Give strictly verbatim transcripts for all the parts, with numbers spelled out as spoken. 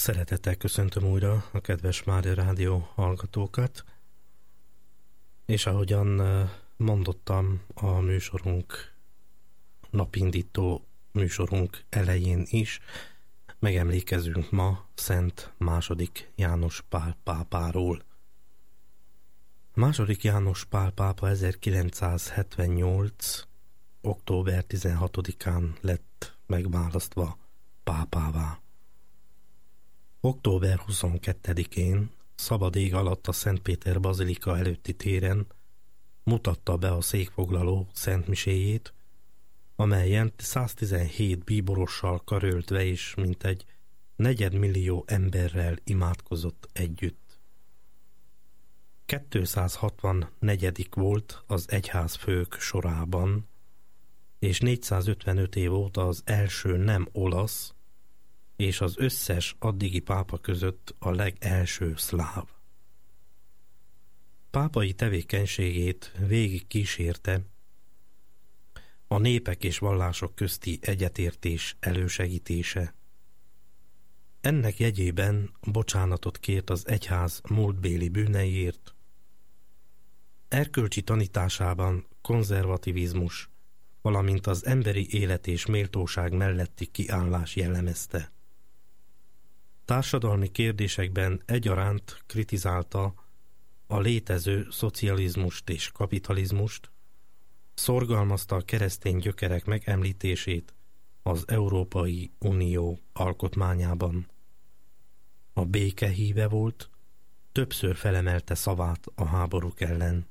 Szeretettel köszöntöm újra a kedves Mária Rádió hallgatókat, és ahogyan mondottam a műsorunk, napindító műsorunk elején is, megemlékezünk ma Szent második János Pál pápáról. második János Pál pápa ezerkilencszázhetvennyolc. október tizenhatodikán lett megválasztva pápává. október huszonkettedikén szabad ég alatt a Szent Péter bazilika előtti téren mutatta be a székfoglaló szentmiséjét, amelyen száztizenhét bíborossal karöltve és mintegy negyedmillió emberrel imádkozott együtt. kétszázhatvannegyedik volt az egyházfők sorában, és négyszázötvenöt év óta az első nem olasz, és az összes addigi pápa között a legelső szláv. Pápai tevékenységét végig kísérte a népek és vallások közti egyetértés elősegítése. Ennek jegyében bocsánatot kért az egyház múltbéli bűneiért. Erkölcsi tanításában konzervativizmus, valamint az emberi élet és méltóság melletti kiállás jellemezte. Társadalmi kérdésekben egyaránt kritizálta a létező szocializmust és kapitalizmust, szorgalmazta a keresztény gyökerek megemlítését az Európai Unió alkotmányában. A béke híve volt, többször felemelte szavát a háborúk ellen.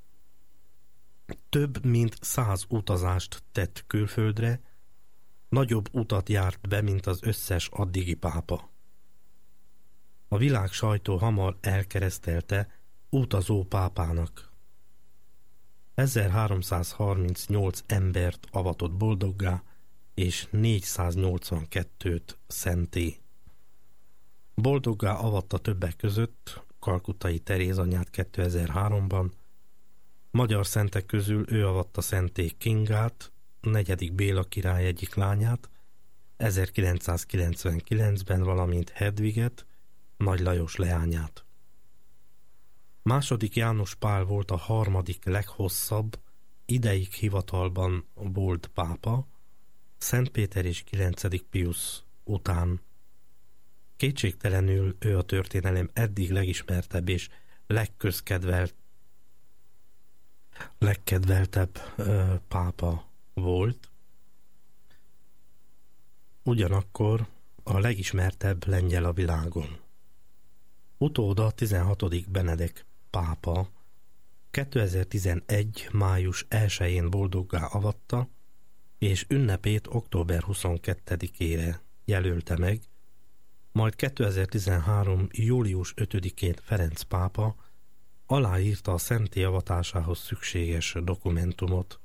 Több mint száz utazást tett külföldre, nagyobb utat járt be, mint az összes addigi pápa. A világ sajtó hamar elkeresztelte utazó pápának. ezerháromszázharmincnyolc embert avatott boldoggá, és négyszáznyolcvankettőt szenté. Boldoggá avatta többek között Kalkuttai Teréz anyát kétezer-háromban, magyar szentek közül ő avatta szenté Kingát, negyedik Béla király egyik lányát, ezerkilencszázkilencvenkilencben, valamint Hedviget, Nagy Lajos leányát. Második János Pál volt a harmadik leghosszabb ideig hivatalban volt pápa, Szent Péter és kilencedik Piusz után. Kétségtelenül ő a történelem eddig legismertebb és legközkedvelt, legkedveltebb ö, pápa volt. Ugyanakkor a legismertebb lengyel a világon. Utóda tizenhatodik Benedek pápa kétezer-tizenegy. május elsején boldoggá avatta, és ünnepét október huszonkettedikére jelölte meg, majd kétezer-tizenhárom. július ötödikén Ferenc pápa aláírta a szentté avatásához szükséges dokumentumot.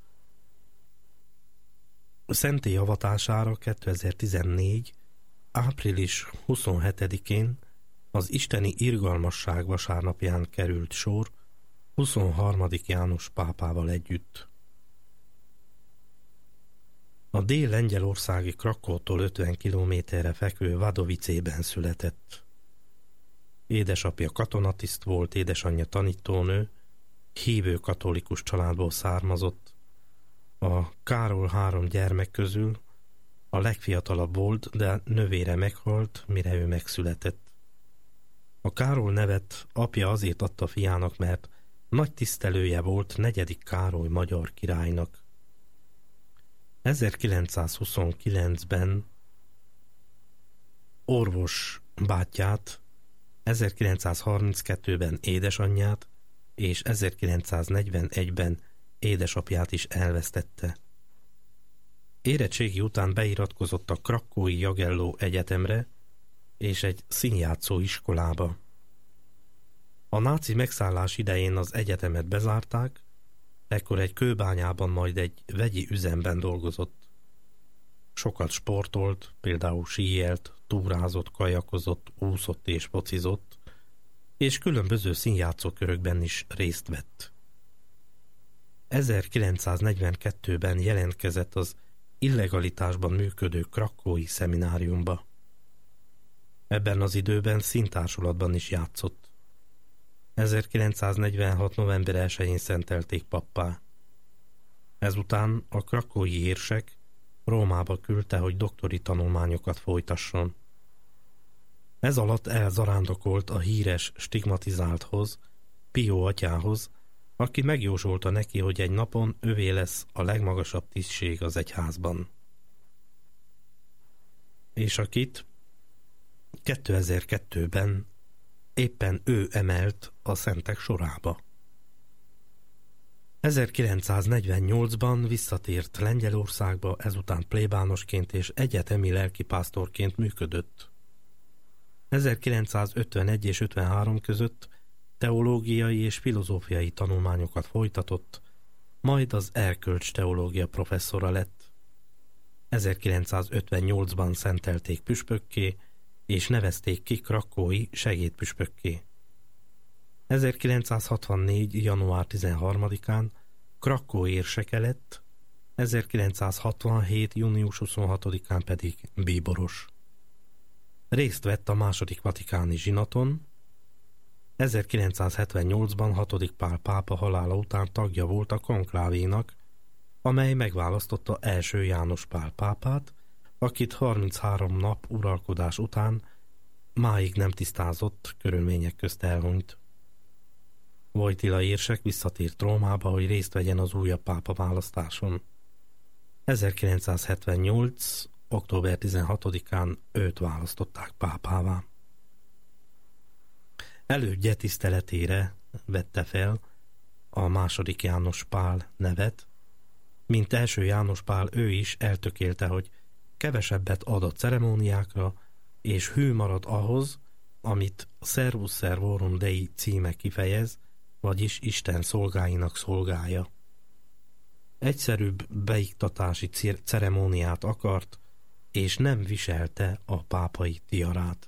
Szentté avatására kétezer-tizennégy. április huszonhetedikén az isteni irgalmasság vasárnapján került sor huszonharmadik János pápával együtt. A dél-lengyelországi Krakótól ötven kilométerre fekvő Vadovicében született. Édesapja katonatiszt volt, édesanyja tanítónő, hívő katolikus családból származott. A Károly három gyermek közül a legfiatalabb volt, de növére meghalt, mire ő megszületett. A Károly nevet apja azért adta fiának, mert nagy tisztelője volt negyedik Károly magyar királynak. ezerkilencszázhuszonkilencben orvos bátyját, ezerkilencszázharminckettőben édesanyját és ezerkilencszáznegyvenegyben édesapját is elvesztette. Érettségi után beiratkozott a Krakói Jagelló Egyetemre és egy színjátszó iskolába. A náci megszállás idején az egyetemet bezárták, ekkor egy kőbányában, majd egy vegyi üzemben dolgozott. Sokat sportolt, például síelt, túrázott, kajakozott, úszott és focizott, és különböző színjátszókörökben is részt vett. ezerkilencszáznegyvenkettőben jelentkezett az illegalitásban működő krakói szemináriumba. Ebben az időben színtársulatban is játszott. ezerkilencszáznegyvenhat. november elsején szentelték pappá. Ezután a krakói érsek Rómába küldte, hogy doktori tanulmányokat folytasson. Ez alatt elzarándokolt a híres stigmatizálthoz, Pió atyához, aki megjósolta neki, hogy egy napon övé lesz a legmagasabb tisztség az egyházban. És akit kétezer-kettőben éppen ő emelt a szentek sorába. ezerkilencszáznegyvennyolcban visszatért Lengyelországba, ezután plébánosként és egyetemi lelkipásztorként működött. ezerkilencszázötvenegy és ötvenhárom között teológiai és filozófiai tanulmányokat folytatott, majd az erkölcs teológia professzora lett. ezerkilencszázötvennyolcban szentelték püspökké, és nevezték ki krakói segédpüspökké. ezerkilencszázhatvannégy. január tizenharmadikán Krakó érseke lett, ezerkilencszázhatvanhét. június huszonhatodikán pedig bíboros. Részt vett a második vatikáni zsinaton, ezerkilencszázhetvennyolcban hatodik Pál pápa halála után tagja volt a konklávénak, amely megválasztotta első János Pál pápát, akit harminchárom nap uralkodás után máig nem tisztázott körülmények közt elhunyt. Wojtyla érsek visszatért Rómába, hogy részt vegyen az újabb pápa választáson. ezerkilencszázhetvennyolc. október tizenhatodikán őt választották pápává. Elődje tiszteletére vette fel a második János Pál nevet, mint első János Pál ő is eltökélte, hogy kevesebbet ad a ceremóniákra, és hű marad ahhoz, amit Servus Servorum Dei címe kifejez, vagyis Isten szolgáinak szolgája. Egyszerűbb beiktatási ceremóniát akart, és nem viselte a pápai tiarát.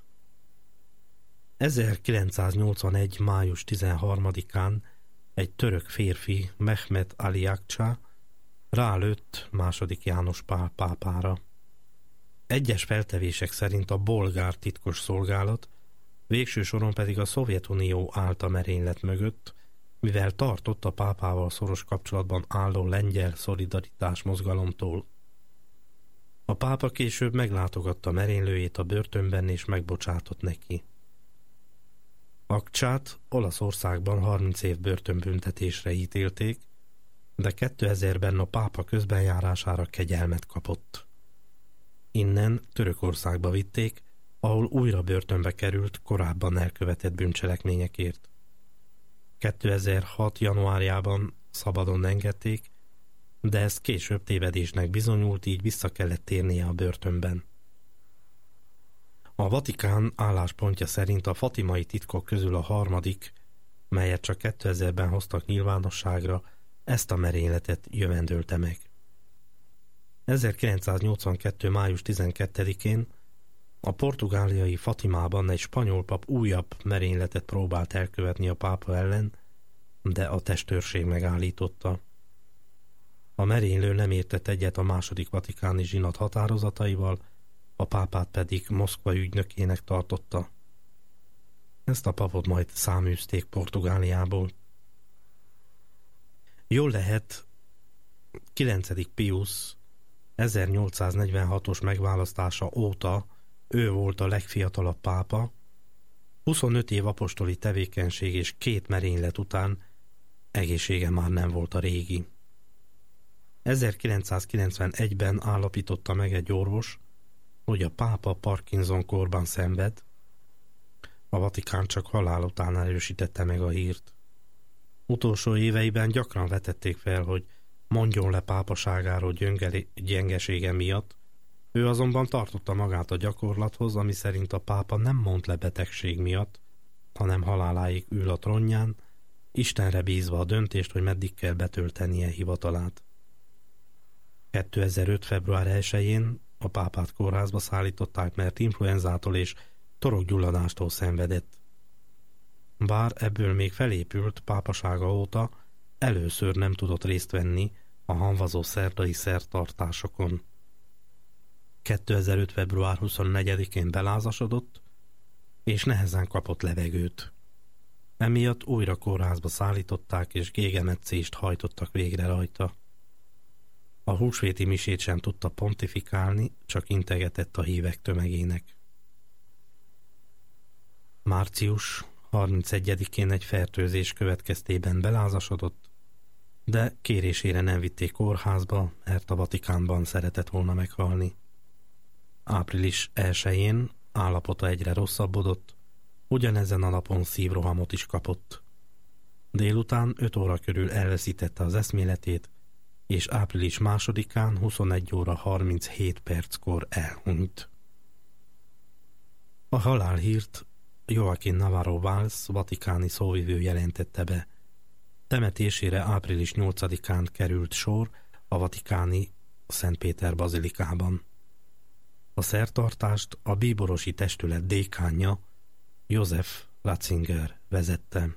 ezerkilencszáznyolcvanegy. május tizenharmadikán egy török férfi, Mehmet Ali Akça, rálőtt második János Pál pápára. Egyes feltevések szerint a bolgár titkos szolgálat, végső soron pedig a Szovjetunió állt a merénylet mögött, mivel tartott a pápával szoros kapcsolatban álló lengyel szolidaritás mozgalomtól. A pápa később meglátogatta merénylőjét a börtönben és megbocsátott neki. Akcsát Olaszországban harminc év börtönbüntetésre ítélték, de kétezerben a pápa közbenjárására kegyelmet kapott. Innen Törökországba vitték, ahol újra börtönbe került korábban elkövetett bűncselekményekért. kétezer-hat. januárjában szabadon engedték, de ez később tévedésnek bizonyult, így vissza kellett térnie a börtönben. A Vatikán álláspontja szerint a fatimai titkok közül a harmadik, melyet csak kétezerben hoztak nyilvánosságra, ezt a merényletet jövendölte meg. ezerkilencszáznyolcvankettő. május tizenkettedikén a portugáliai Fatimában egy spanyol pap újabb merényletet próbált elkövetni a pápa ellen, de a testőrség megállította. A merénylő nem értett egyet a második vatikáni zsinat határozataival, a pápát pedig Moszkva ügynökének tartotta. Ezt a papot majd száműzték Portugáliából. Jól lehet, kilencedik Piusz ezernyolcszáznegyvenhatos megválasztása óta ő volt a legfiatalabb pápa, huszonöt év apostoli tevékenység és két merénylet után egészsége már nem volt a régi. ezerkilencszázkilencvenegyben állapította meg egy orvos, hogy a pápa Parkinson-kórban szenved, a Vatikán csak halál után erősítette meg a hírt. Utolsó éveiben gyakran vetették fel, hogy mondjon le pápaságáról gyöngeli, gyengesége miatt, ő azonban tartotta magát a gyakorlathoz, ami szerint a pápa nem mond le betegség miatt, hanem haláláig ül a trónján, Istenre bízva a döntést, hogy meddig kell betöltenie hivatalát. kétezer-öt. február elsején a pápát kórházba szállították, mert influenzától és torokgyulladástól szenvedett. Bár ebből még felépült pápasága óta, először nem tudott részt venni a hamvazó szerdai szertartásokon. kétezer-öt. február huszonnegyedikén belázasodott, és nehezen kapott levegőt. Emiatt újra kórházba szállították, és gégemetszést hajtottak végre rajta. A húsvéti misét sem tudta pontifikálni, csak integetett a hívek tömegének. Március harmincegyedikén egy fertőzés következtében belázasodott, de kérésére nem vitték kórházba, mert a Vatikánban szeretett volna meghalni. Április elsején állapota egyre rosszabbodott, ugyanezen a napon szívrohamot is kapott. Délután öt óra körül elveszítette az eszméletét, és április másodikán huszonegy óra harminchét perckor elhunyt. A halálhírt Joaquín Navarro Valls vatikáni szóvivő jelentette be. Temetésére április nyolcadikán került sor a vatikáni Szent Péter bazilikában. A szertartást a bíborosi testület dékánja, József Ratzinger vezette.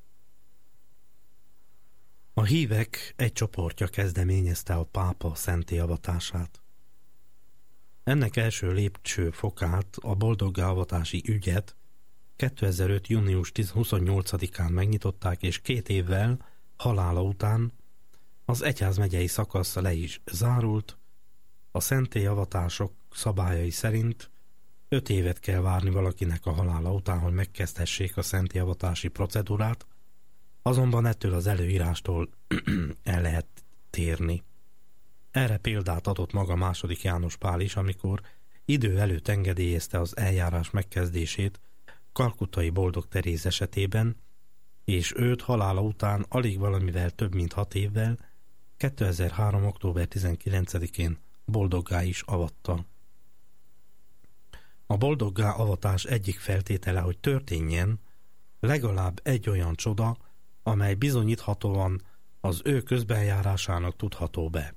A hívek egy csoportja kezdeményezte a pápa szentté avatását. Ennek első lépcsőfokát, a boldoggá avatási ügyet kétezer-öt. június huszonnyolcadikán megnyitották, és két évvel halála után az egyházmegyei szakasz le is zárult. A szentté avatások szabályai szerint öt évet kell várni valakinek a halála után, hogy megkezdhessék a szentté avatási procedúrát, azonban ettől az előírástól el lehet térni. Erre példát adott maga második János Pál is, amikor idő előtt engedélyezte az eljárás megkezdését Kalkuttai Boldog Teréz esetében, és őt halála után alig valamivel több mint hat évvel, kétezer-három. október tizenkilencedikén boldoggá is avatta. A boldoggá avatás egyik feltétele, hogy történjen, legalább egy olyan csoda, amely bizonyíthatóan az ő közbenjárásának tudható be.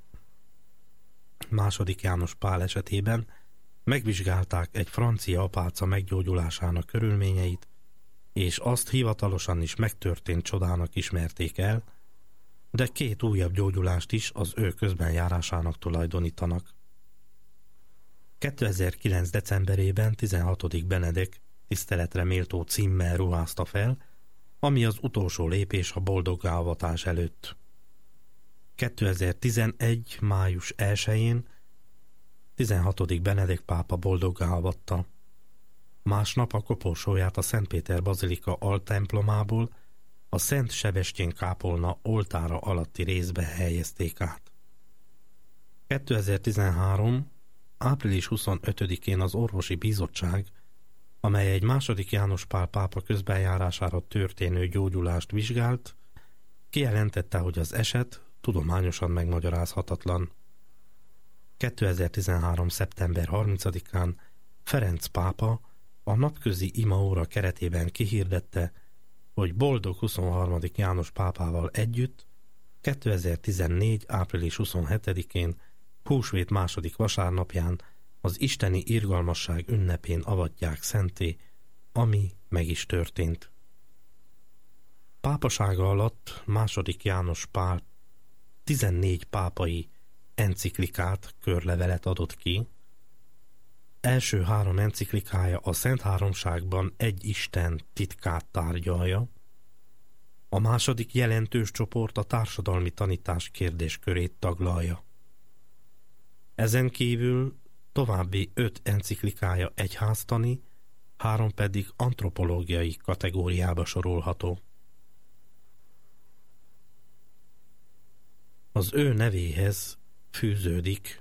Második János Pál esetében megvizsgálták egy francia apáca meggyógyulásának körülményeit, és azt hivatalosan is megtörtént csodának ismerték el, de két újabb gyógyulást is az ő közbenjárásának tulajdonítanak. kétezer-kilenc. decemberében tizenhatodik Benedek tiszteletre méltó címmel ruházta fel, ami az utolsó lépés a boldoggá avatás előtt. kétezer-tizenegy. május elsején tizenhatodik Benedek pápa boldoggá avatta. Másnap a koporsóját a Szent Péter bazilika altemplomából a Szent Sebestyén kápolna oltára alatti részbe helyezték át. kétezer-tizenhárom. április huszonötödikén az orvosi bizottság, amely egy második János Pál pápa közbenjárására történő gyógyulást vizsgált, kijelentette, hogy az eset tudományosan megmagyarázhatatlan. kétezer-tizenhárom. szeptember harmincadikán Ferenc pápa a napközi imaóra keretében kihirdette, hogy boldog huszonharmadik János pápával együtt kétezer-tizennégy. április huszonhetedikén húsvét második vasárnapján az isteni irgalmasság ünnepén avatják szentté, ami meg is történt. Pápasága alatt második János Pál tizennégy pápai enciklikát, körlevelet adott ki. Első három enciklikája a Szent Háromságban egy Isten titkát tárgyalja. A második jelentős csoport a társadalmi tanítás kérdéskörét taglalja. Ezen kívül további öt enciklikája egyháztani, három pedig antropológiai kategóriába sorolható. Az ő nevéhez fűződik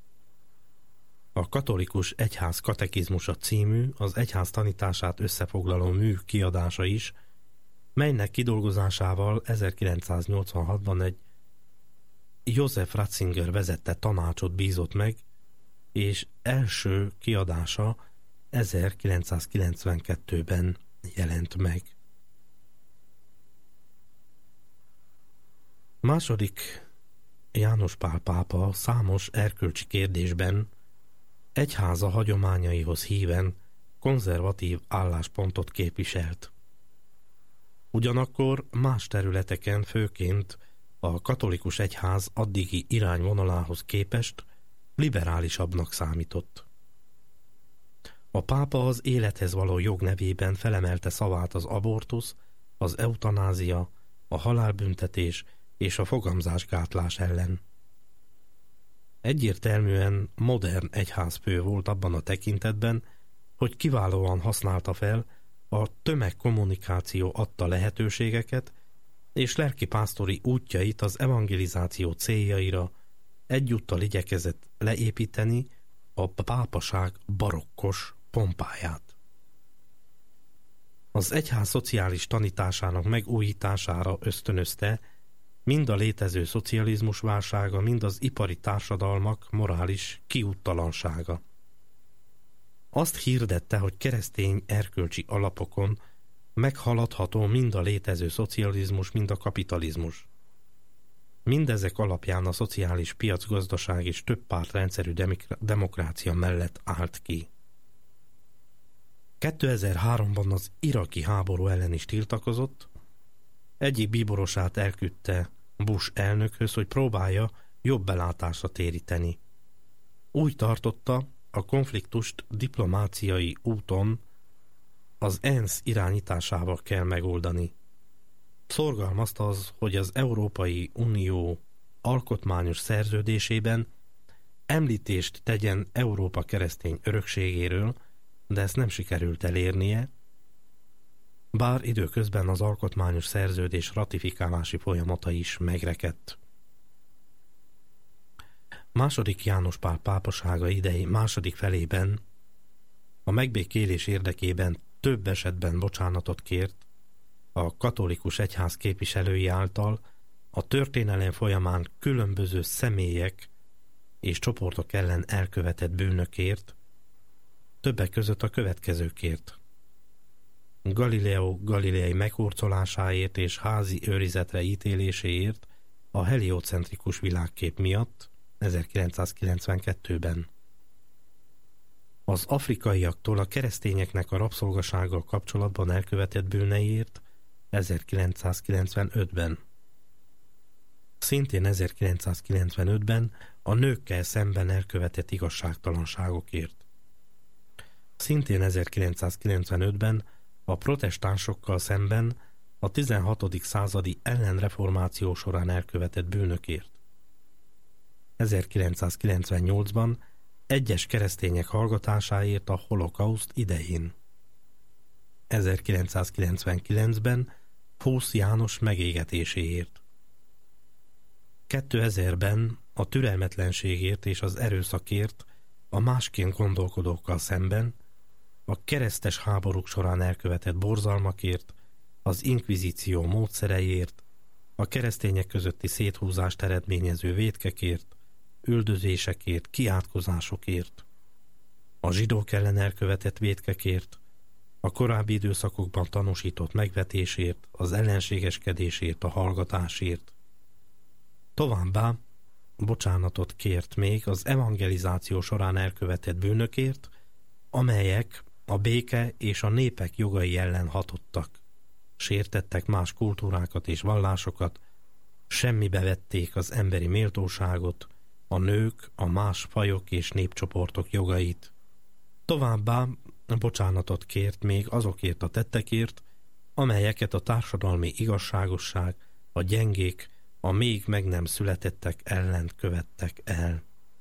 a Katolikus Egyház Katekizmusa című, az egyház tanítását összefoglaló mű kiadása is, melynek kidolgozásával ezerkilencszáznyolcvanhatban egy József Ratzinger vezette tanácsot bízott meg, és első kiadása ezerkilencszázkilencvenkettőben jelent meg. Második János Pál pápa számos erkölcsi kérdésben egyháza hagyományaihoz híven konzervatív álláspontot képviselt. Ugyanakkor más területeken, főként a katolikus egyház addigi irányvonalához képest liberálisabbnak számított. A pápa az élethez való jog nevében felemelte szavát az abortusz, az eutanázia, a halálbüntetés és a fogamzásgátlás ellen. Egyértelműen modern egyházfő volt abban a tekintetben, hogy kiválóan használta fel a tömegkommunikáció adta lehetőségeket, és lelkipásztori útjait az evangelizáció céljaira egyúttal igyekezett leépíteni a pápaság barokkos pompáját. Az egyház szociális tanításának megújítására ösztönözte mind a létező szocializmus válsága, mind az ipari társadalmak morális kiúttalansága. Azt hirdette, hogy keresztény erkölcsi alapokon meghaladható mind a létező szocializmus, mind a kapitalizmus. Mindezek alapján a szociális piacgazdaság és többpártrendszerű demokrácia mellett állt ki. kétezer-háromban az iraki háború ellen is tiltakozott, egyik bíborosát elküldte Bush elnökhöz, hogy próbálja jobb belátásra téríteni. Úgy tartotta, a konfliktust diplomáciai úton az ENSZ irányításával kell megoldani. Szorgalmazta az, hogy az Európai Unió alkotmányos szerződésében említést tegyen Európa keresztény örökségéről, de ezt nem sikerült elérnie, bár időközben az alkotmányos szerződés ratifikálási folyamata is megrekedt. Második János Pál pápasága idei második felében a megbékélés érdekében több esetben bocsánatot kért a katolikus egyház képviselői által a történelem folyamán különböző személyek és csoportok ellen elkövetett bűnökért, többek között a következőkért: Galileo galileai meghurcolásáért és házi őrizetre ítéléséért a heliocentrikus világkép miatt ezerkilencszázkilencvenkettőben. Az afrikaiaktól a keresztényeknek a rabszolgasággal kapcsolatban elkövetett bűneiért ezerkilencszázkilencvenötben. Szintén ezerkilencszázkilencvenötben a nőkkel szemben elkövetett igazságtalanságokért. Szintén ezerkilencszázkilencvenötben a protestánsokkal szemben a tizenhatodik századi ellenreformáció során elkövetett bűnökért. ezerkilencszázkilencvennyolcban egyes keresztények hallgatásáért a holokauszt idején. ezerkilencszázkilencvenkilencben Husz János megégetéséért. kétezerben a türelmetlenségért és az erőszakért a másként gondolkodókkal szemben, a keresztes háborúk során elkövetett borzalmakért, az inkvizíció módszereiért, a keresztények közötti széthúzást eredményező vétkekért, üldözésekért, kiátkozásokért, a zsidók ellen elkövetett vétkekért, a korábbi időszakokban tanúsított megvetésért, az ellenségeskedésért, a hallgatásért. Továbbá bocsánatot kért még az evangelizáció során elkövetett bűnökért, amelyek a béke és a népek jogai ellen hatottak, sértettek más kultúrákat és vallásokat, semmibe vették az emberi méltóságot, a nők, a más fajok és népcsoportok jogait. Továbbá bocsánatot kért még azokért a tettekért, amelyeket a társadalmi igazságosság, a gyengék, a még meg nem születettek ellen követtek el.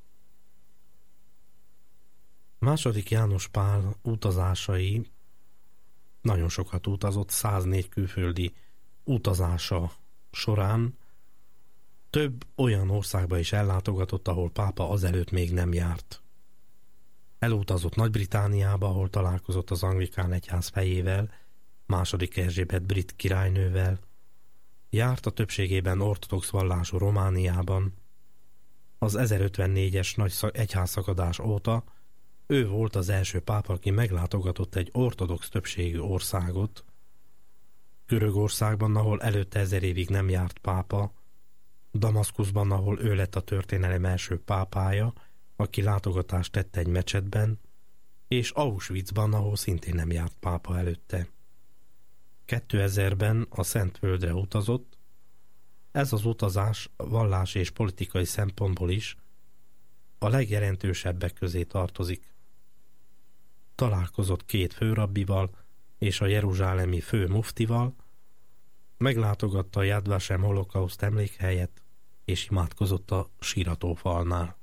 Második János Pál utazásai, nagyon sokat utazott, száznégy külföldi utazása során több olyan országba is ellátogatott, ahol pápa azelőtt még nem járt. Elutazott Nagy-Britanniába, ahol találkozott az anglikán egyház fejével, második Erzsébet brit királynővel, járt a többségében ortodox vallású Romániában. Az ezerötvennégyes nagy egyházszakadás óta ő volt az első pápa, aki meglátogatott egy ortodox többségű országot. Görögországban, ahol előtte ezer évig nem járt pápa, Damaszkuszban, ahol ő lett a történelem első pápája, aki látogatást tett egy mecsetben, és Auschwitzban, ahol szintén nem járt pápa előtte. kétezerben a Szentföldre utazott. Ez az utazás vallás és politikai szempontból is a legjelentősebbek közé tartozik. találkozott két főrabbival és a jeruzsálemi fő muftival, meglátogatta a Yad Vashem holokauszt emlékhelyet, és imádkozott a síratófalnál.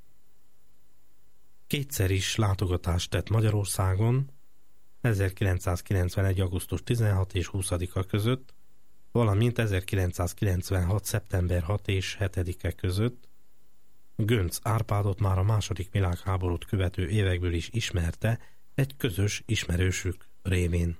Kétszer is látogatást tett Magyarországon, ezerkilencszázkilencvenegy. augusztus tizenhatodika és huszadika között, valamint ezerkilencszázkilencvenhat. szeptember hatodika és hetedike között. Göncz Árpádot már a második világháborút követő évekből is ismerte, egy közös ismerősük révén.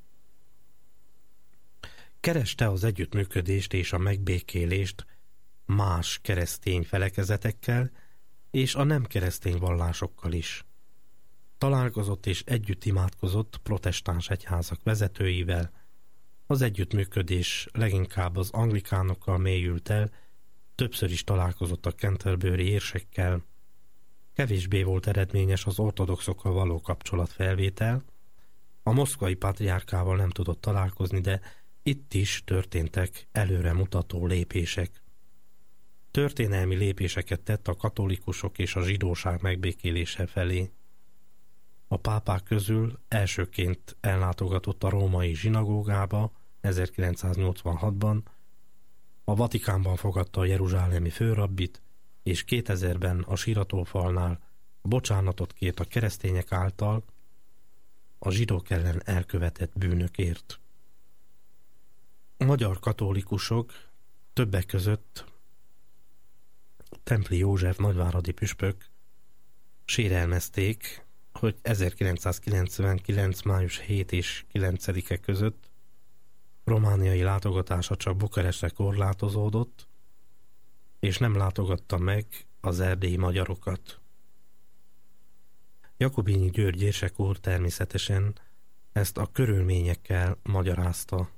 Kereste az együttműködést és a megbékélést más keresztény felekezetekkel és a nem keresztény vallásokkal is. Találkozott és együtt imádkozott protestáns egyházak vezetőivel. Az együttműködés leginkább az anglikánokkal mélyült el, többször is találkozott a canterbury érsekkel. Kevésbé volt eredményes az ortodoxokkal való kapcsolatfelvétel. A moszkvai patriárkával nem tudott találkozni, de itt is történtek előremutató lépések. Történelmi lépéseket tett a katolikusok és a zsidóság megbékélése felé. A pápák közül elsőként ellátogatott a római zsinagógába ezerkilencszáznyolcvanhatban, a Vatikánban fogadta a jeruzsálemi főrabbit, és kétezerben a síratófalnál bocsánatot kért a keresztények által a zsidók ellen elkövetett bűnökért. A magyar katolikusok többek között Templi József nagyváradi püspök sérelmezték, hogy ezerkilencszázkilencvenkilenc. május hetedike és kilencedike között romániai látogatása csak Bukarestre korlátozódott, és nem látogatta meg az erdélyi magyarokat. Jakubinyi György érsek úr természetesen ezt a körülményekkel magyarázta.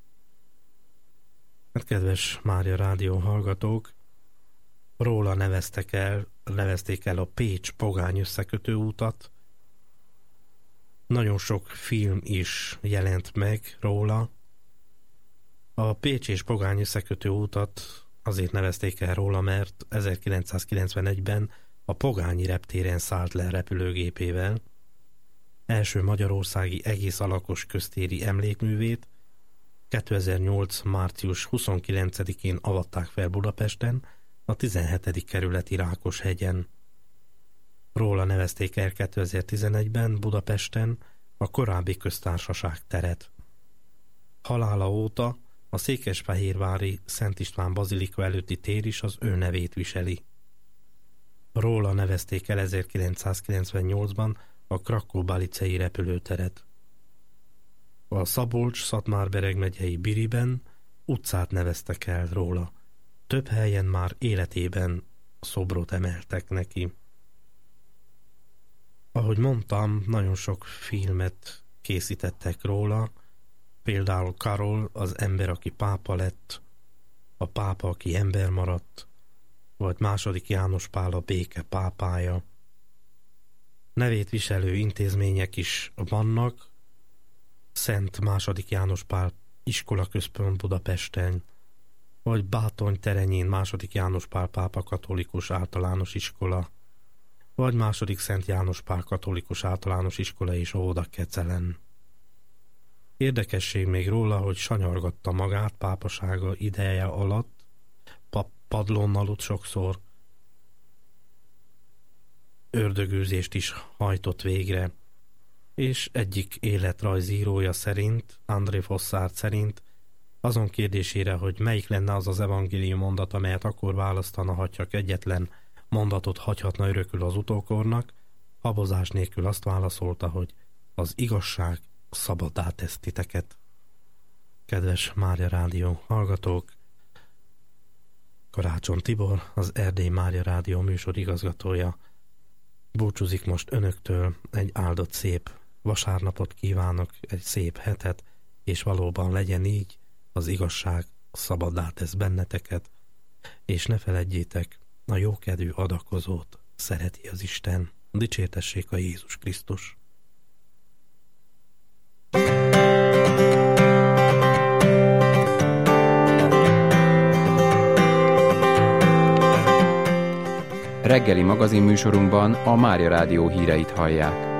Hát, kedves Mária Rádió hallgatók, róla neveztek el, nevezték el a Pécs pogány összekötő útat. Nagyon sok film is jelent meg róla. A Pécs és pogány összekötő útat azért nevezték el róla, mert ezerkilencszázkilencvenegyben a Pogányi reptéren szállt le repülőgépével. Első magyarországi egész alakos köztéri emlékművét kétezer-nyolc. március huszonkilencedikén avatták fel Budapesten, a tizenhetedik kerületi Rákoshegyen. Róla nevezték el kétezer-tizenegyben Budapesten a korábbi köztársaság teret. Halála óta a székesfehérvári Szent István bazilika előtti tér is az ő nevét viseli. Róla nevezték el ezerkilencszázkilencvennyolcban a Krakó-Balicei repülőteret. A Szabolcs-Szatmár-Bereg megyei Biriben utcát neveztek el róla. Több helyen már életében szobrot emeltek neki. Ahogy mondtam, nagyon sok filmet készítettek róla, például Karol, az ember, aki pápa lett, a pápa, aki ember maradt, vagy második János Pál, a béke pápája. Nevét viselő intézmények is vannak, Szent második János Pál iskolaközpont Budapesten, vagy Bátony-Terenyén második János Pál pápa katolikus általános iskola, vagy második Szent János Pál katolikus általános iskola és óvoda Kecelen. Érdekesség még róla, hogy sanyargatta magát pápasága ideje alatt, pap padlón aludt sokszor, ördögűzést is hajtott végre, és egyik életrajzírója szerint, André Fossard szerint, azon kérdésére, hogy melyik lenne az az evangélium mondat, amelyet akkor választana, ha csak egyetlen mondatot hagyhatna örökül az utókornak, habozás nélkül azt válaszolta, hogy az igazság szabaddá tesz titeket. Kedves Mária Rádió hallgatók, Karácsony Tibor, az Erdély Mária Rádió műsor igazgatója búcsúzik most önöktől, egy áldott szép vasárnapot kívánok, egy szép hetet, és valóban legyen így, az igazság szabaddá tesz benneteket, és ne feledjétek, a jókedvű adakozót szereti az Isten. Dicsértessék a Jézus Krisztus! Reggeli magazinműsorunkban a Mária Rádió híreit hallják.